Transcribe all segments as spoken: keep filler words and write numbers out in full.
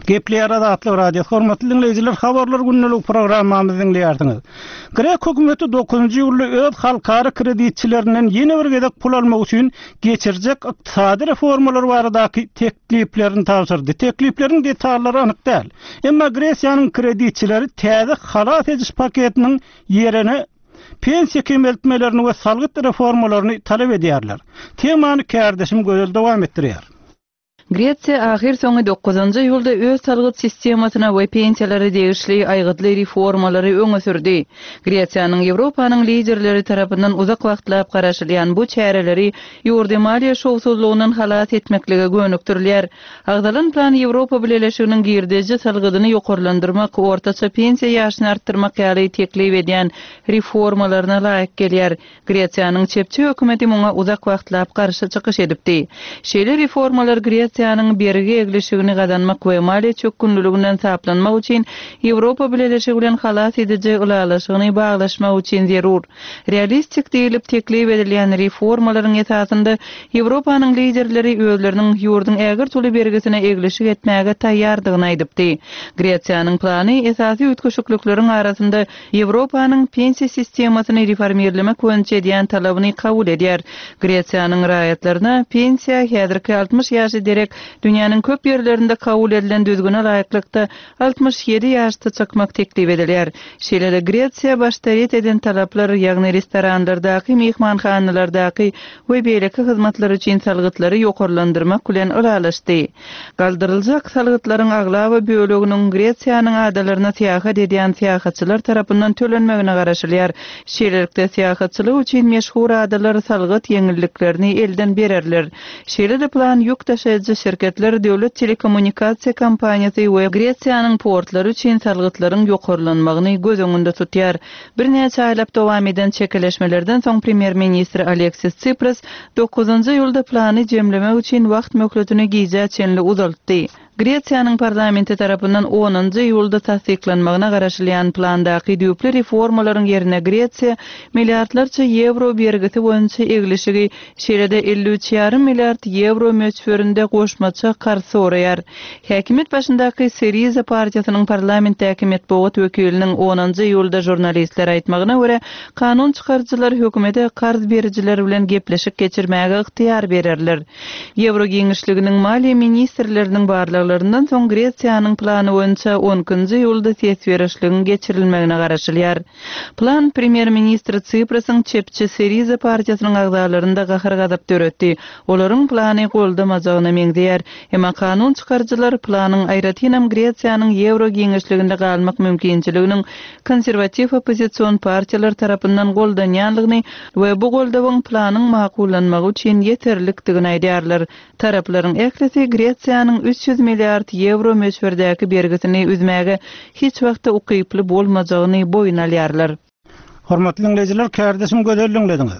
Gepler Adatlı Radio hormatly dinleyijiler, habarlar günlük programmamyzy dinleýärdiňiz. Grek hökümeti dokuzunçy ýylda öz halkara kreditçilerinden ýene bir gezek pul almak üçin geçirjek ykdysady reformalar baradaky tekliplerini tapşyrdy. Tekliplerin detallary anyk däl. Emma Gresiýanyň kreditçileri täze halat ediş paketiniň ýerine pensiya kemeltmelerini we salgyt reformalaryny talep edýärler. Temany kärdeşim gözel dowam etdirýär. Gretsiýa ahir soňy dokuzunçy ýylda öz salgyt sistemasyna we pensiýalary degişli aýgytly reformalary öňe sürdi. Gretsiýanyň Ýewropanyň liderleri tarapyndan uzak wagtlap garaşylýan bu çäreleri ýurdy maliýe şowsuzlygynyň halat etmekligi gönükdirilýär. Agdalan plan Ýewropa Birleşiginiň girdeji salgydyny ýokarlandyrmak, ortaça pensiýa ýaşyny artdyrmak ýaly teklip edýän reformalaryna laýyk gelýär. Gretsiýanyň çepçi hökümeti muňa uzak wagtlap garşy çykyş edipdi. Şeýle reformalar Gretsiýanyň berigi egleşigini gadanmak we maliýe çökünlüliginden saplanmak üçin Ýewropa Birleşigi bilen halat edici ulalaşygyny baglaşmak üçin zerur. Realistik diýilip teklip edilýän reformalaryň esasynda Ýewropanyň liderleri özleriniň ýurdyň ägir tuly bergisine egleşik etmäge taýýardygyny aýdypdy. Gretsiýanyň plany esasy ütköşüklükleriň arasynda Ýewropanyň pensiya sistemasyny reformerlemek boýunça edýän talabyny kabul edýär. Gretsiýanyň raýatlaryna pensiya häzirki altmış ýaşy derek dünýäniň köp ýerlerinde kabul edilen düzgüne laýyklykda altmış ýedi ýaşda çakmak teklip edilýär. Şeýle Gretsiýa baştaret eden talaplar ýagny restoranlardaky, mehmanhanalardaky we beýleki hyzmatlar üçin salgytlary ýokarlandyrmak bilen ulalaşdy. Galdyryljak salgytlaryň aglawy böleginiň Gretsiýanyň adalaryna seýahat edýän seýahatçylar tarapyndan tölenmegine garaşylýar. Şeýlelikde seýahatçylyk üçin meşhur adalar salgyt ýeňilliklerini elden bererler. Şeýle plan ýük taşıyıcı şirketler döwlet telekommunikasiýa kompaniýasy we Gretsiýanyň portlary üçin salgytlaryň ýokarlanmagyny göz öňünde tutýar. Bir näçe aýlap dowam eden çekeleşmelerden soň premier ministr Aleksis Tsipras dokuzunçy ýylda plany jemlemek üçin wagt möhletini giýje çenli uzaltdy. Gretsiýanyň parlamenti tarapyndan onunçy ýylda tasdiklanmagyna garaşylýan plandaky düýpli reformalaryň ýerine Gretsiýa milliardlarça ýewro bergisi boýunça egleşigi şeýle elli üç ýarym milliard ýewro möçberinde goşmaça garşy soraýar. Häkimet başyndaky Syriza partiýasynyň parlamentdäki medeniýet wekiliniň onunçy ýylda jurnalistler aýtmagyna görä, kanun çykarjylar hökümete karz berjiler bilen gepleşik geçirmäge yktyýar bererler. Ýewro giňişliginiň maliýe ministrleriniň barlygy Larından soň Gretsiýanyň plany boýunça onunçy ýylda sesverişligiň geçirilmegine garaşylýar. Plan premier ministr Tsiprasyň çepçi Syriza partiýasynyň agdalarynda gahyr gadap döretdi. Olaryň plany goldamajagyna meňdeýär. Emma kanun çykarjylar planyň aýratynam Gretsiýanyň ýewro giňişliginde galmak mümkinçiliginiň konserwativ opozisiýon partiýalar tarapyndan goldanýanlygyny we bu goldawyň planyň makullanmagy üçin ýeterlikdigini aýdýarlar. Taraplaryň eklesi Gretsiýanyň üç ýüz milliard ýewro möçberdäki bergisini üzmäge hiç wagtda ukyply bolmajagyny boyun alýarlar. Hormatly dinleyijiler, kärdeşim gözel dinlediňiz.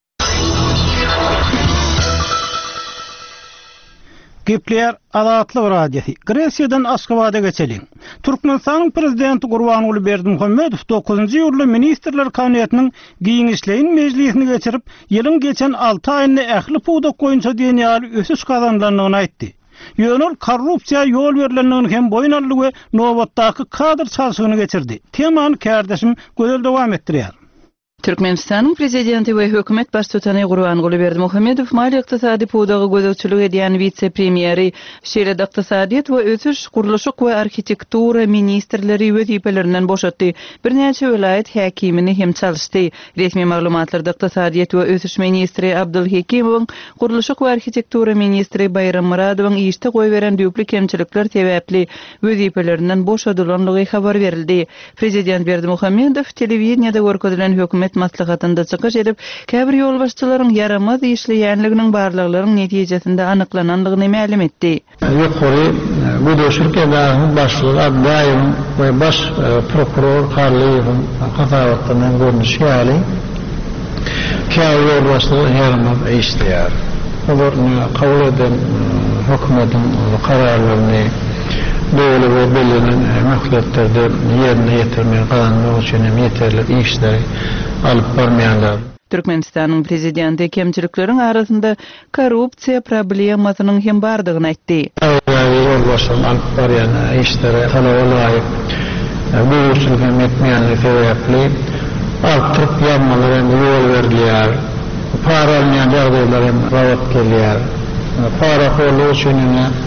Gepler Adatly Radiosi. Gretsiýadan Aşgabat'a geçelim. Türkmenistanyň prezidenti Gurbanuly Berdimuhammedow dokuzunçy ýylda ministrler kabinetiniň giňişleýin mejlisini geçirip, ýylyň geçen alty aýyny ähli puwda goýunça dünýäli ösüş kazandyryny aýtdy. Ýönül korrupsiýa ýol berilendigini hem boýun we nobatdaky kadr çalşygyny geçirdi. Temany kärdeşim gözel dowam etdirýär. Türkmenistanyň prezidenti we hökümet baş tutany Gurbanuly Berdimuhammedow maliýe ykdysady puwdagy gözegçilik edýän vitse-premieri, şeýle ykdysadyýat we ösüş, guruluşyk we arhitektura ministrleri wezipelerinden boşatdy. Bir näçe vilayet häkimini hem çalyşdy. Resmi maglumatlarda ykdysadyýat we ösüş ministri Abdulhekimowyň, guruluşyk we arhitektura ministri Bayram Muradowyň işde goý beren düýpli kemçilikler sebäpli wezipelerinden boşadylanlygy habar berildi. Prezident Berdimuhammedow telewiziýada görkezilen hökümet maslahatynda çykyş edip, käbir ýolbaşçylaryň yaramaz işleýänliginiň barlyklaryň netijesinde anyklananlygyny ma'lum etdi. Ýokary bu şirketleriniň başlygy daýym we baş prokuror Karlýewiň gazawatynyň görnüşi ýaly käbir ýolbaşçylar yaramaz işleýär. Olar kabul eden hökümetiň kararlaryny böyle ve belirlenen möhletlerde yerine getirmeye kalanlar için yeterli işleri alıp barmayanlar. Türkmenistanyň prezidenti kemçilikleriň arasynda korrupsiýa problemasynyň hem bardygyny aýtdy. yol başlayan alıp barayan işlere talaba layık büyüklük hem etmeyenlik sebepli arttırıp yanmalar hem yol verdiler. Para almayan jagdaýlar hem rawat gelýär. Para horlugy üçin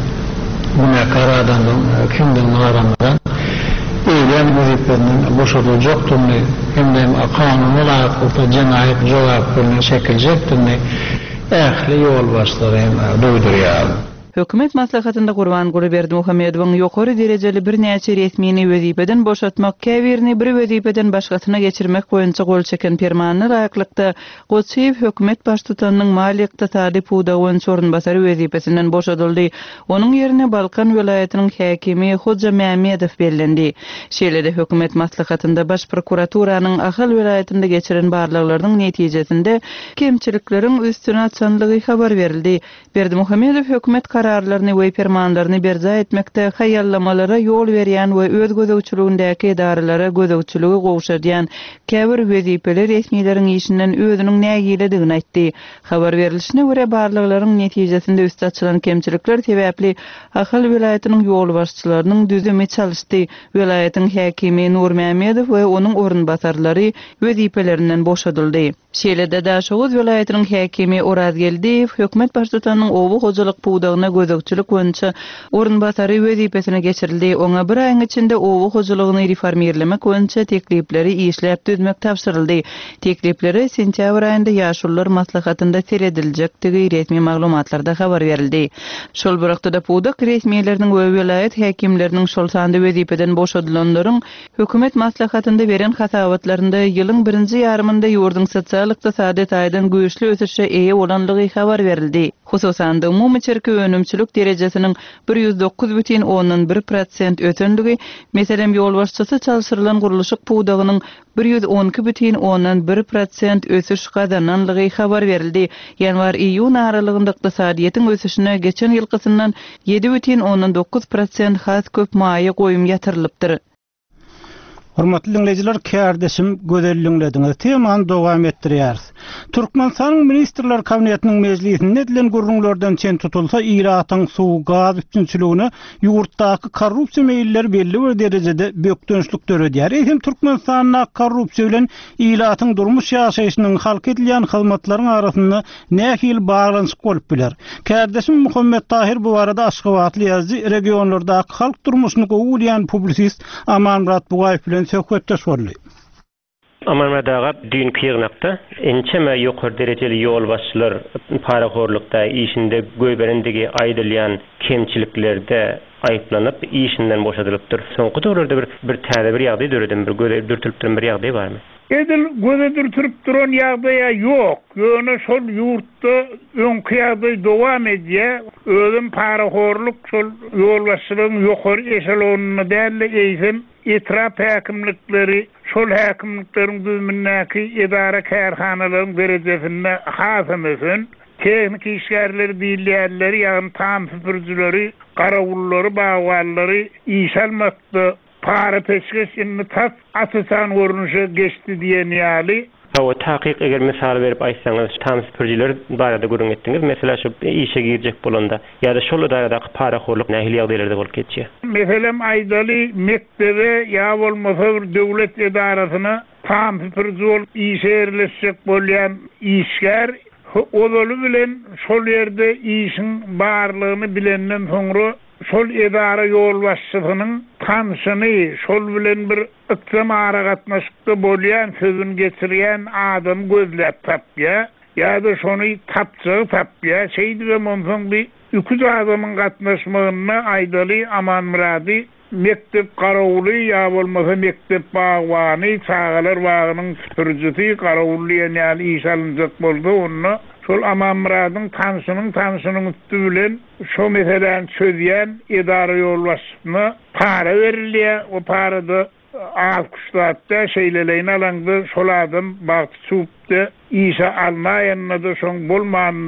buna karadan kimden naramdan eýlen weziplerinin boşalyp jokdugyny hem de kanuny laýykly jemaat jogap berýän şekilde ähli yol başlary doýdurýar. Hökümet maslahatynda Gurban Gurberdimuhammedowyň ýokary derejeli bir näçe resmini wezipeden boşatmak, käbirini bir wezipeden başgasyna geçirmek boýunça gol çeken permanenty laýyklykda Goçeýew hökümet baştutanynyň maliýe ykdysady puwdagyň sorunbasary wezipesinden boşadyldy. Onuň ýerine Balkan welaýatynyň häkimi Hoja Mämedow bellendi. Şeýle-de hökümet maslahatynda baş prokuraturasynyň Ahal welaýatynda geçiren barlyklaryň netijesinde kemçilikleriň üstüne açanlygy habar berildi. Berdimuhammedow hökümet kararlaryny we fermanlaryny berza etmekde haýallamalara ýol berýän we öz gözegçiligindäki edaralara gözegçiligi gowşadýan käbir wezipeler resmiýetleriň işinden özüniň nägiledigini aýtdy. Habar berilişine görä barlyklaryň netijesinde üstü açylan kemçilikler sebäpli Ahal welaýatynyň ýol başçylarynyň düzümi çalyşdy. Welaýatyň häkimi Nur Mämedow we onuň orunbasarlary wezipelerinden boşadyldy. Şeýle-de Daşoğuz welaýatynyň häkimi Orazgeldiýew hökümet baştutanynyň owu hojalyk puwdagyna gözegçilik boýunça orunbasary wezipesine geçirildi. Oňa bir aýyň içinde owu hojalygyny reformirlemek boýunça teklipleri işläp düzmek tapşyryldy. Teklipleri sentýabr aýynda ýaşullar maslahatynda serediljektigi resmi maglumatlarda habar berildi. Şol bir wagtda puwdak resmiýetleriniň we welaýat häkimleriniň şol sandy wezipeden boşadylanlaryň hökümet maslahatynda beren hasawatlarynda ýylyň birinji ýarymynda ýurdun sosial ykdysady taýdan güýçli ösüşe eýe bolanlygy habar berildi. Hususan da umumy çerki önümçülük derejesiniň bir ýüz dokuz бүтүн ondan bir prosent ötendigi, meselem ýol başçysy çalşyrylan guruluşyk puwdagynyň bir ýüz on iki бүтүn ondan bir prosent ösüş gadananlygy habar berildi. Ýanwar iýun aralygynda ykdysadyýetiň ösüşine geçen ýylkysyndan yedi бүтүn ondan dokuz prosent has köp maýa goýum ýatyrylypdyr. Hormatly dinleyijiler, kärdeşim gözelliňlediňiz temany dowam etdirýäris. Türkmenistanyň ministrler kabinetiniň mejlisinde edilen gurrunlardan çen tutulsa iratyň suw, gaz üçinçiligini ýurtdaky korrupsiýa meýilleri belli bir derejede bökdönçlük döredýär. Hem Türkmenistanyň korrupsiýa bilen iratyň durmuş ýaşaýyşynyň halk edilýän hyzmatlaryň arasynda nähil baglanyş bolup biler. Kärdeşim Muhammed Tahir bu arada Aşgabatly ýazdy regionlardaky halk durmuşyny gowulýan publisist Amanmurat Bugaýew bilen söhbetde sorly. Amanmurat aga dün kýyrnakda ençeme ýokary derejeli ýol başçylar paraxorlukda işinde göýberendigi aýdylýan kemçiliklerde aýplanyp işinden boşadylypdyr. Soňky döwürde bir bir täze bir ýagdaý döredin, bir göýdürtüp bir ýagdaý barmy? Edil göýdürtüp duran ýagdaýa ýok. Ýöne şol ýurtda öňki ýagdaý dowam edýär. Özüm paraxorluk şol ýol başçylygyň ýokary eşelonuna däl eýsem etrap häkimlikleri şol häkimlikleriň düzümindäki edara kärhanalaryň derejesinde hasymysyň teknik işgärleri diýilýärleri ýa-ni tam süpürjüleri, garawullary, bagwallary iş almakda para peşkeşini tak asasan görünüşe geçti diýen ýaly. O taqiq eger misal berip aýtsaňyz, tam süpürjiler barada görüň etdiňiz. Mesela şu işe girjek bolanda ýa-da şol daradaky paraxorluk nähili ýagdaýlarda bolup geçýär. Meselem aýdaly mektebe ýa bolmasa bir döwlet edarasyna tam süpürjil işerleşik bolýan işgär odaly bilen şol ýerde işin barlygyny bilenden soňra şol edara ýol başçysynyň tanşyny şol bilen bir ykdym aragatnaşykda bolýan sözün geçirýän adam gözläp tapýar ýa-da şonu tapjy tapýar şeýdi monsoň bir iki adamyň gatnaşmagyna aýdaly Amanmurady mektep garawuly ýa bolmasa mektep bagwany çagalar bagynyň süpürjisi garawuly ýa-ni iş alynjak boldy onu şol Amanmuradyň tanşynyň tanşynyň üstü bilen şo meselen çözýän edara ýol başçysyna para berilýär. O parada alkışlatda şeýleleýin alanda şol adam bagty çupdy işe almaýanna da şoň bolmanyny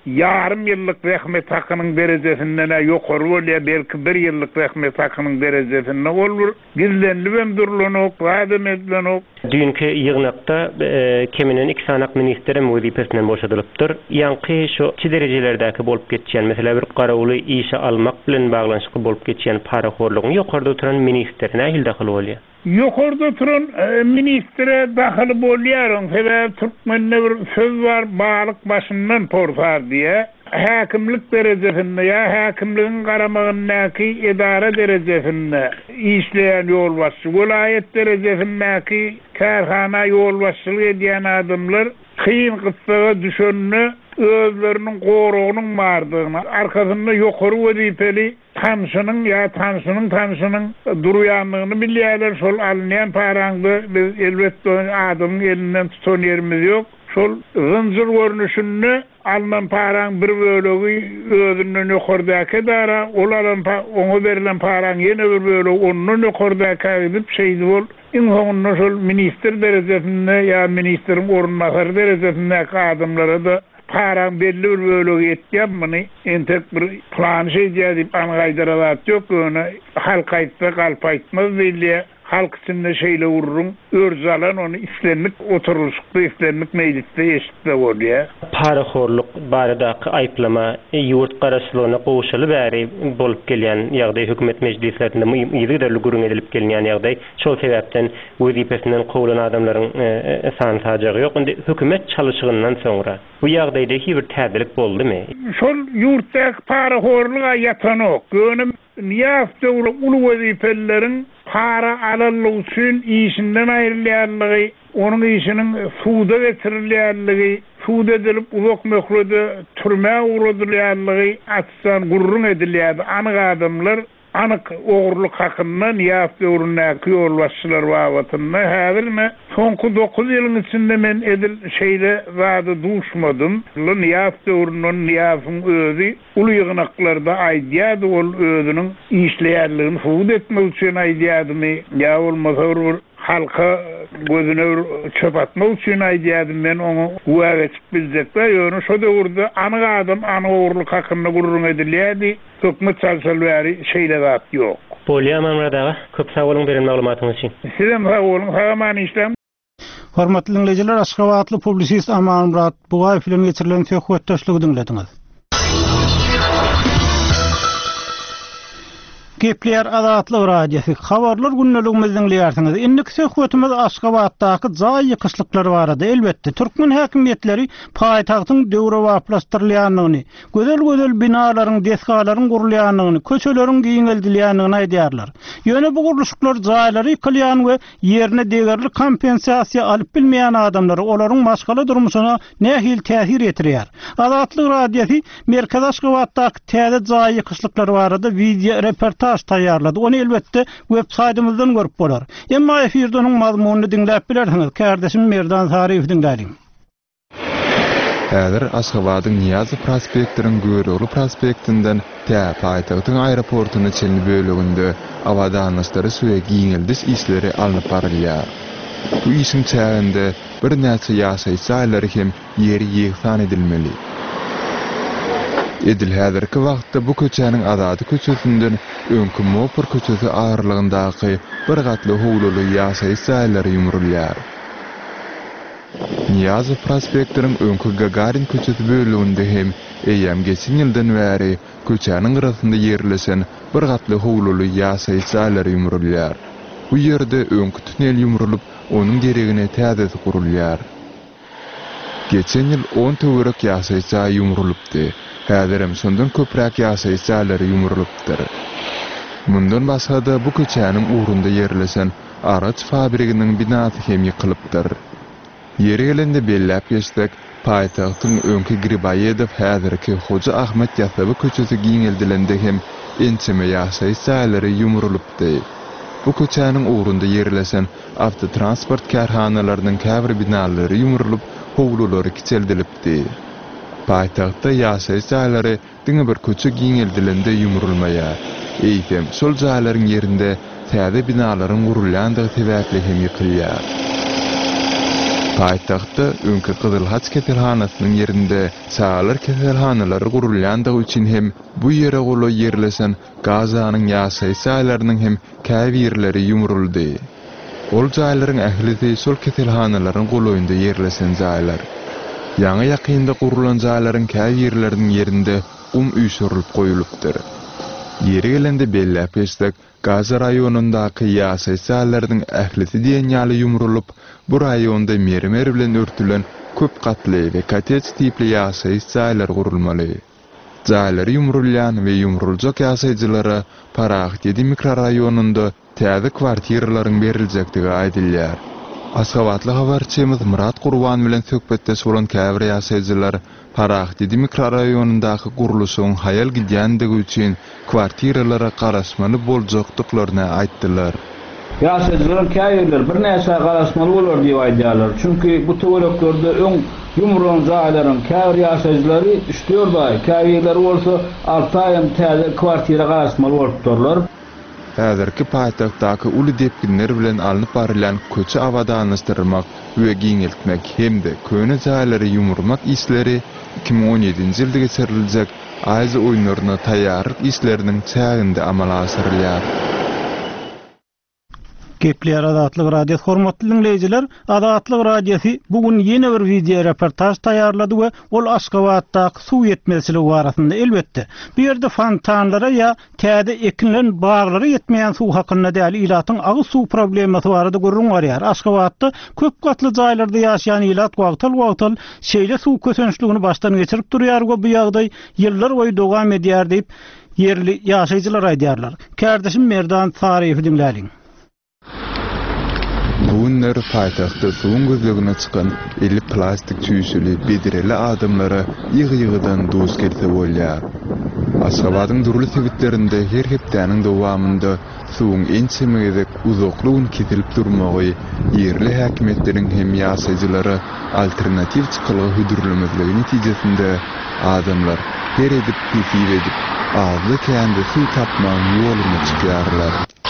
yarım yıllık rahmet hakkının derecesinden yukarı bolýar, belki bir yıllık rahmet hakkının derecesinden olur. Gizlenli hem durulunuk, vadim edilenuk. Dünkü yığınakta e, keminen iki sanak ministerim wezipesinden boşadylypdyr. Ýanky şu çi derejelerdäki bolup geçýän, mesela bir garawly işe almak bilen baglanşyk bolup geçýän paraxorlygyň ýokarda oturan ministerine hil daxil bolýar. Yukarıda oturan e, ministre dahil bolýar. Sebäbi Türkmen'de bir söz var, bağlık başından portar diye. Hakimlik derecesinde ya hakimliğin garamagyndaky idara derecesinde işleyen yol başçı, vilayet derecesindeki karhana yol başçılık edýän adamlar kıyın kıtsaga düşönünü özlerinin qoruğunun vardığını, arkasında yukarı vazifeli tanşının ya tanşının tanşının duruyanlığını bilýärler. Şol alınýan paraňdy biz elbette adamın elinden tutan yerimiz yok. Şol zıncır görünüşünü alınan paran bir bölegi özünden yukarıdaki dara, oların onu verilen paran yine bir bölegi onun yukarıdaki edip şeydi ol. İnsanın şol minister derecesinde ya ministerin orunmasarı derecesinde adamlara da paran belli bir bölegi etken bunu entek bir plan şey diye angaydaralat yok. Halk aytsa kalp aytmaz değil. Halk içinde şeyle vururum, örz alan onu islenlik oturuluşukta, islenlik mecliste eşitle bolýar. Paraxorlyk baradaky aýplama ýurt garaşlygyna gowşaly bäri bolup gelýän ýagdaý hökümet meclislerinde ýygy derli gurun edilip gelýän ýagdaý. Şol sebäpden wezipesinden gowulan adamlaryň e, sany tajagy ýok. Indi hökümet çalyşygyndan soňra bu ýagdaýda bir täzelik boldymy? Şol ýurtdaky paraxorlyga ýatanok, gönüm niyafda ulu wezipeleriň para alanlygy üçin işinden aýrylýanlygy, onun işinin suda getirilýänligi, suda edilip uzak möhürde türme uğradylýanlygy atsan gurrun edilýär. Anyk adamlar anyk ogurluk hakyndan niyafda urunnaky ýol başçylar wagtynda häzirme soňky dokuz ýylyň içinde men edil şeýle zady duşmadym. Niyafda urunun niyafyň özü uly ýygnaklarda aýdýady, ol özüniň işleýärligini suda etmek üçin aýdýadymy ýa bolmasa bir halka gözüne çöp atmak üçin aýdýadym men onu guwa geçip biljekler. Ýöne şo döwürde anyk adam anyk ogurluk hakynda gurrun edilýärdi. Hökümet çalşalary şeýle zat ýok. Bolýar Mamradaga, köp sag bolun beren maglumatyňyz üçin. Sizem sag bolun, haýman işlem. Hormatly dinleyijiler, Aşgabatly publisist Aman Murat Bugaýew bilen geçirilen söhbetdeşligi dinlediňiz. Gepler Azatlyk radiosu habarlar günneligimizden dinleýärsiňiz. Indik söhbetimiz Aşgabatdaky jaý ýykyşlyklar barada. Elbetde Türkmen häkimetleri paýtagtyň döwre waplastyrylýanlygyny, gözel-gözel binalaryň, deskalaryň gurulýanlygyny, köçeleriň giňeldilýänligini aýdýarlar. Ýöne bu guruluşyklar jaýlary ýykylýan we ýerine degerli kompensiýasiýa alyp bilmeýän adamlary olaryň maşgala durmuşyna nähil täsir etirýär. Azatlyk radiosu Merkez Aşgabatdaky täze jaý ýykyşlyklar barada video reportaj taýýarlady. Onu elbetde web-saytymyzdan görüp bolar. Emma efirde onuň mazmunyny dinläp bilersiňiz. Kardeşim Merdan Sariýew dinlädim. Häzir Aşgabatyň Niýazy prospektiniň Göýrögli prospektinden tä paýtagtyň aeroportuny çelni böleginde awadanlyşlary suya giňeldiş işleri alınıp barylýar. Bu işin çäginde bir näçe ýaşaýy saýlary hem ýeri ýygysan edilmeli. Edil häzirki wagtda bu köçäniň azady köçesinden öňkü Mopur köçesi agyrlygyndaky bir gatly howluly ýaşaýy saýlary ýumrulýar. Niýazy prospektiniň öňkü Gagarin köçesi böleginde hem eýem geçen ýyldan bäri köçäniň gyrasynda ýerleşen bir gatly howluly ýaşaýy saýlary ýumrulýar. Bu ýerde öňkü tünel ýumrulup, onuň geregine täzesi gurulýar. Geçen ýyl on töwerek ýaşaýy saý ýumrulupdy. Häzirem şondan köpräk ýaşaýy saýlary ýumrulupdyr. Mundan başga da bu köçäniň ugrunda ýerleşen araç fabriginiň binasy hem ýykylypdyr. Ýeri gelende belläp geçsek, paýtagtyň öňkü Gribaýedow häzirki Hoja Ahmet Ýasaby köçesi giňeldilende hem ençeme ýaşaýy saýlary ýumrulupdy. Bu köçäniň ugrunda ýerleşen awtotransport karhanalarynyň käbir binalary ýumrulup, howlulary kiçeldilipdi. Paýtagtda ýaşaýy saýlary diňe bir köçe giňeldilende ýumrulmaýar. Eýsem, şol jaýlaryň ýerinde täze binalaryň gurulýandygy sebäpli hem ýykylýar. Paytaxtda öňki Kızılhaç keselhanasynyň ýerinde sağlar keselhanalary gurulýandygy üçin hem bu ýere goly ýerlesen Gazanyň ýaşaý saýlarynyň hem käbi ýerleri ýumruldy. Ol jaýlaryň ählisi şol keselhanalaryň goloýunda ýerlesen jaýlar. Ýaňy ýakynda gurulan jaýlaryň käbi ýerleriniň ýerinde um üýşürülip goýulypdyr. Ýeri gelende belläp geçdik, Gaza raýonundaky ýaşaý saýlarynyň ählisi diýen ýaly ýumrulup, bu raýonda mermer bilen örtülen köp gatly we kotedж tipli ýaşaý saýlar gurulmaly. Jaýlary ýumrulýan we ýumruljak ýaşaýjylara Paraxtedi mikroraýonunda täze kwartiralaryň beriljektigi aýdylýar. Aşgabatly habarçymyz Murat Gurban bilen söhbetde bolan käbir ýaşaýjylar Paraxtedi mikroraýonundaky guruluşyň hayal gidýändigi üçin kwartiralara garaşmaly boljakdyklaryny aýtdylar. Ýaşaýjylar käýerler bir näçe garaşmaly bolar diýip aýdýarlar. Çünki bu töwerekleri öň ýumrulan jaýlaryň käbir ýaşaýjylary üç dört ay, käbirleri bolsa alty ay täze kwartira garaşmaly bolup durlar. Häzirki paýtagtdaky uly depginler bilen alınıp barilen köçe awadanystyrmak we giňeltmek hemde köne jaýlary ýumurmak isleri iki bin on ýedinji ýylda geçiriljek Aýzy oýunlaryna taýýarlyk isleriniň çäginde amala asyrylýar. Kepler Adatlyk radio hormatly dinleýijiler, Adatlyk radiosi bugun ýene bir video reportaj taýýarlady we ol Aşgabatdaky suw ýetmezligi barasynda elbetde. Bu ýerde fontanlara ýa täze ekinlen baglara ýetmeýän suw hakynda däl ilatyň agyz suw problematy barada görüň barýar. Aşgabatda köp gatly jaýlarda ýaşaýan ilat wagtal-wagtal şeýle suw kösençligini başdan geçirip durýar we bu ýagdaý ýyllar boýy dowam edýär diýip ýerli ýaşaýjylar aýdýarlar. Kärdeşim Merdan Tarifi dinläliň. Bunlar paytaxtda suwun gözlegine çykan elli plastik tüýsüli bedireli adamlara ýygy-ýygydan dost gelse bolýar. Aşgabatyň durly sebitlerinde her hepdäniň dowamında suwun ençemegedek uzaklygyny kesilip durmagy ýerli häkimetleriň hem ýaşaýjylara alternativ çykylygy hüdürlemezligi netijesinde adamlar her edip tüýsüp edip azly kände suw tapmaň ýolyna çykýarlar.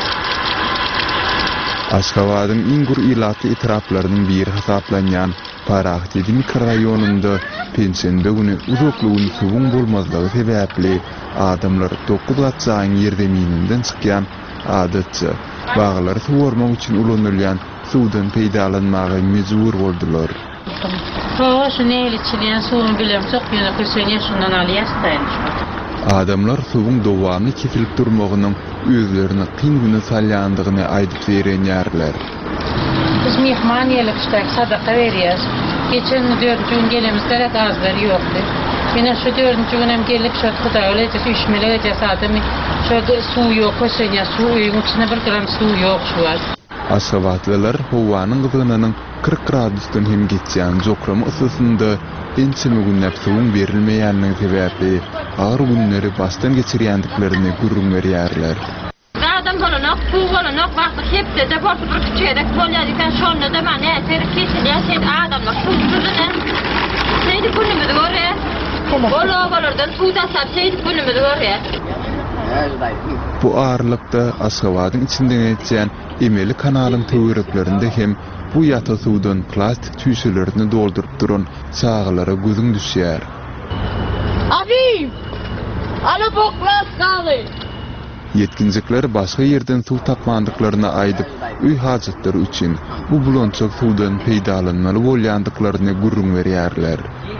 Aşgabatyň ingur ilaty etraplarynyň biri hesaplanýan Paraxtedi mikroraýonunda pensiýende güni uzaklygyň suwun bolmazlygy sebäpli adamlar dokuz gatsaň ýerde mininden çykýan adatça baglary suwarmak üçin ulanylýan suwdan peýdalanmagy mejbur boldylar. Sowa şuny içilýän suwuny bilem çok ýene köşeňe şundan alýasdan. Adamlar suwun dowamy kesilip durmagynyň özlerini qyn güne salýandygyny aýdyp berýärler. Biz mehman ýelip şeýle sadaka berýär. Geçen dördüncü gün gelemizde gazlar ýokdy. Ýene şu dördüncü günem gelip şu Hudaý öleje üç melege saatmy şu suw ýok, köşeňe suw ýygyň içine bir gram suw ýok şu var. Aşgabatlylar howanyň gyzynynyň kırk gradusdan hem geçýän jokramy ysysynda ençeme günläp suwun berilmeýänligi sebäpli agyr günleri başdan geçirýändiklerini gurrun berýärler. Adam bolanok, suw bolanok wagty hepde de bolsa bir küçüýek bolýar eken şonda da mane äseri kesilýär, sen adamlar suwdurdan. Seýdi günümizde görýär. Bola bolardan suw tasap seýdi günümizde görýär. Bu ağırlıkta Aşgabatyň içinden geçen emeli kanalyň töwereklerinde hem bu ýata suwdan plastik tüýsülerini doldurup duran çağlara gözüň düşýär. Abi! Ala boklas galy. Yetkinjikler başga ýerden suw tapmandyklaryny aýdyp, öý hajatlary üçin bu bulançak suwdan peýdalanmaly bolýandyklaryny gurrun berýärler.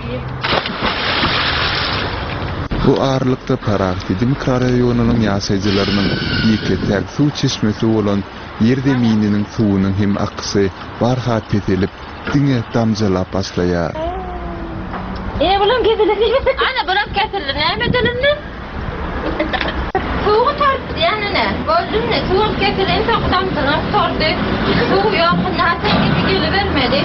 Bu ağırlıkta Paraxtedi mikroraýonunyň ýaşaýjylarynyň ýeketäk suw çeşmesi bolan ýerde mininiň suwunyň hem akysy barha petelip diňe damjalap başlaýar. E bulan kesildi. Ana bulan kesildi. Näme dilinni? Suw tartdy ýanyna. Gözümne suw kesildi, taqdam tırnak tordy. Suw ýok, näçe gibi bermedi.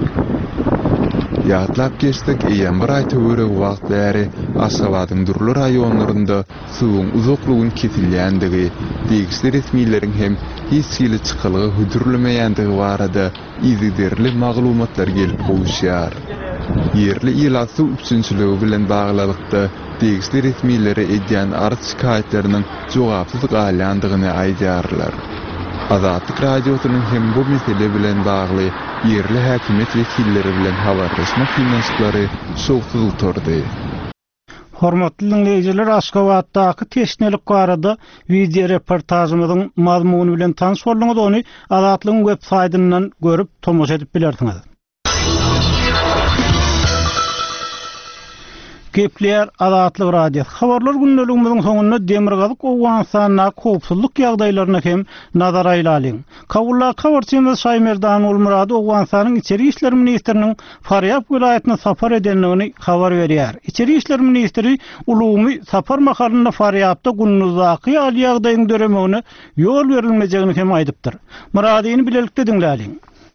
Ýatlap geçdik, eýen bir aý töwerek wagt bäri Aşgabatyň durly raýonlarynda suwun uzaklygyny kesilýändigi, degişli resmiýetleriň hem hiç ýyly çykylygy hüdürlemeýändigi barada izderli maglumatlar gelip goýuşýar. Ýerli ilat suw üçinçiligi bilen baglykda degişli resmiýetleri edýän arz şikaýetleriniň jogapsyz galýandygyny aýdýarlar. Azatlyk radiosynyň hem bu mesele bilen bagly yerli häkimet wekilleri bilen habarlaşma finanslary şowsuz turdy. Hormatly dinleyijiler, Aşgabatdaky teşnelik barada video reportajymyzyň mazmuny bilen tanyş bolýaňyz ony Azatlygyň web saýtyndan görüp tomoş edip bilersiňiz. Gepler Azatlyk radio. Habarlar günneligimiziň soňunda Demirgazyk Owganstanyna howpsuzlyk ýagdaýlaryna hem nazar aýlalyň. Kabullar habarçymyz Şaýmerdan Ulmurad Owganstanyň içeri işler ministriniň Faryab vilayatyna sapar edenligini habar berýär. İçeri işler ministri ulumy sapar mahalynda Faryabda günnüzaki ýaly ýagdaýyň döremegine ýol berilmejegini hem aýdypdyr. Muradyny bilelikde dinläliň.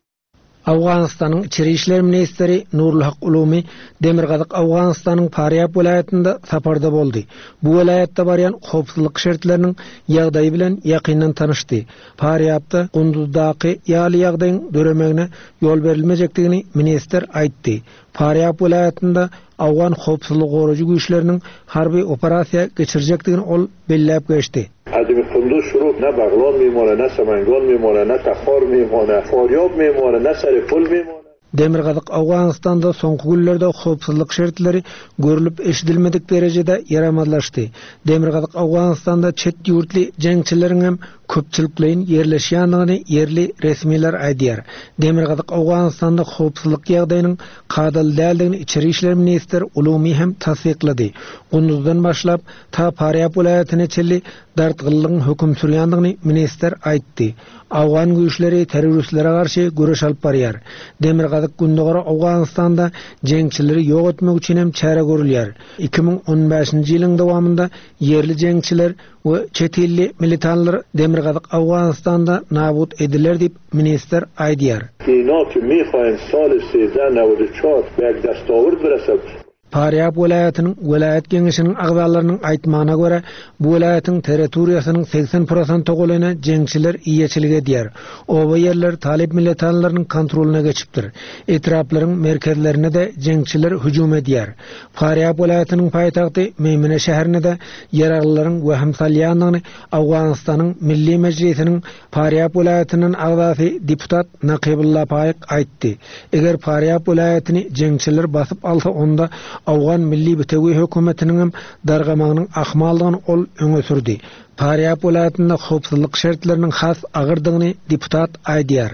Awganistanyň içeri işler ministri Nurulhaq Ulumy Demirgazyk Awganistanyň Faryab vilayatynda saparda boldy. Bu vilayatda barýan howpsuzlyk şertleriniň ýagdaýy bilen ýakyndan tanyşdy. Faryabda gündüzdaky ýaly ýagdaýyň döremegine ýol berilmejekdigini minister aýtdy. Faryab vilayatynda Awgan howpsuzlyk goruju güýçleriniň harby operasiýa geçirjekdigini ol belläp geçdi. عدم خندوش شروع نه بغلان میمونه نه سمنگان میمونه نه تخار میمونه فاریاب میمونه نه سر پل میمونه. Demirgazyk Awganistanda soňky günlerde howpsuzlyk şertleri görülüp eşidilmedik derejede ýaramazlaşdy. Demirgazyk Awganistanda çet ýurtly jeňçileriň hem köpçüliklerin yerleşýändigini yerli resmiler aýdýar. Demirgazyk Awganistanda howpsuzlyk ýagdaýynyň kadal däldigini içeri işler ministri Ulumy hem tasdiklady. Gündüzden başlap ta Faryab vilayatyna çelli dartgyllygyň höküm sürýändigini minister aýtdy. Awgan güýçleri teröristlere garşy güreş alyp barýar. Demirgazyk gündügara Awganistanda jeňçileri ýok etmek üçin hem çäre görülýär. iki ming on beşinji ýylyň dowamında yerli jeňçiler we çet elli militanlar Demirgazyk Awganistanda nabut ediler diýip minister aýdýar. Ina ki mihaýyn saly sejde newde çar bäg dastawrd biresip Faryab vilayatynyň vilayat geňişiniň agzalarynyň aýtmagyna görä, bu vilayatyň territoriýasynyň seksen prosent togulyna jeňçiler iýeçilik edýär. Oba ýerler talip militanlarynyň kontrolyna geçipdir. Etraplaryň merkezlerine de jeňçiler hüjum edýär. Faryab vilayatynyň paýtagty Meýmene şäherine de ýaraglylaryň wehim salýanlygyny Awganistanyň Milli Mejlisiniň Faryab vilayatynyň agzasy deputat Naqibulla Paýyk aýtdy. Eger Faryab vilayatyny jeňçiler basyp alsa onda Awgan milli bütegi hökümetiniň dargamagynyň ahmaldygyny ol öňe sürdi. Faryab vilayatynda howpsuzlyk şertleriniň has agyrdygyny deputat aýdýar.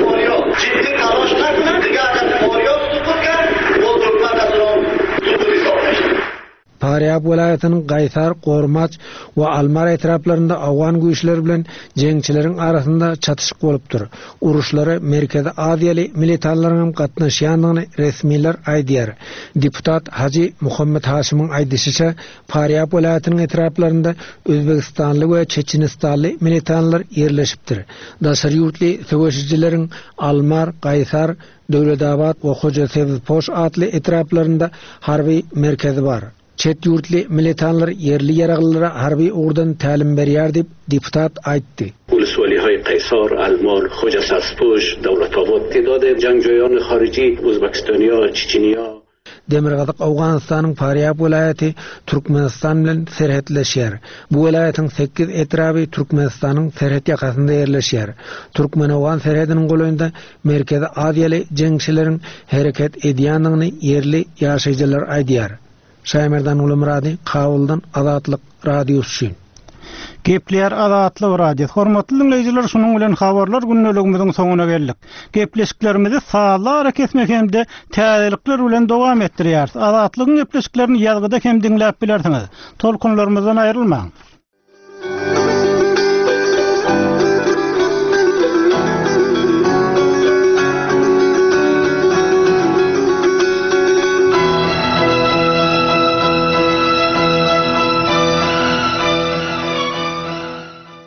Faryab vilayatynyň Gaýsar, Gormaç we Almar etraplarynda Awgan güýçleri bilen jeňçileriň arasynda çatyşyk bolupdyr. Uruşlara Merkezi Aziýaly militanlaryň gatnaşýandygyny resmiler aýdýar. Deputat Haji Muhammed Haşimyň aýdýşyça, Faryab vilayatynyň etraplarynda Özbekistanly we Çeçenistanly militanlar ýerleşipdir. Daşary ýurtly söwüşçileriň Almar, Gaýsar, Döwledabad we Hoja Sebizpoş atly etraplarynda harby merkezi bar. Çet ýurtly militanlar yerli ýaraglylara harby ugurdan tälim berýär diýip deputat aýtdy. Uluswalihay Qaysar, Almar, Hoja Sebizpoş, Döwledabad tedadı jangjoýany harici Özbekistanyň, Çeçeniýa. Demirgazyk Awganistanyň Faryab vilayaty Türkmenistan bilen serhetleşýär. Bu vilayatyň sekiz etrapy Türkmenistanyň serhet ýakasynda ýerleşýär. Türkmen-Awgan serhediniň goýunda Merkezi Aziýaly jeňçileriň hereket edýändigini yerli ýaşaýjylar aýdýar. Şaýmerdan Ulumrady, Kabuldan Azatlyk radiosu. Gepler Azatlyk radio. Hormatly dinleyijiler, şunuň bilen habarlar günneligimiziň soňuna geldik. Gepleşiklerimizi sağlar kesmek hemde täzelikler bilen dowam etdirýär. Azatlygyň gepleşiklerini ýazgyda hem dinläp bilersiňiz. Tolkunlarymyzdan aýrylmaň.